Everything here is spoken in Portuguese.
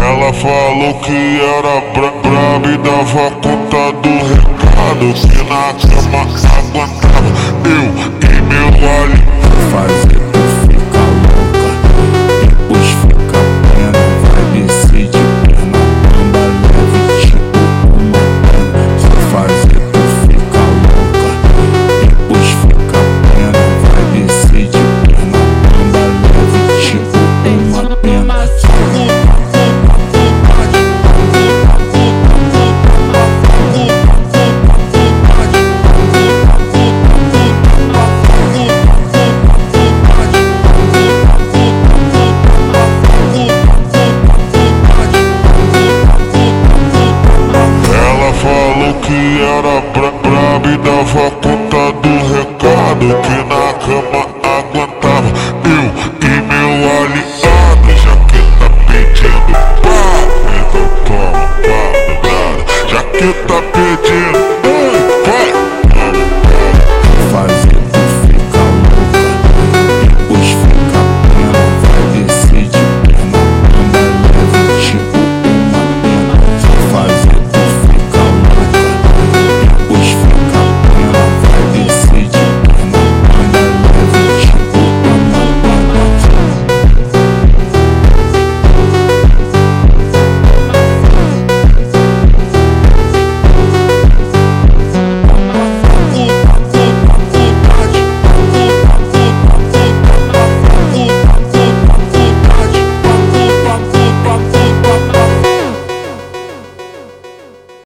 Ela falou que era braba e dava conta do recado, que na cama aguentava eu e meu alho. Fazer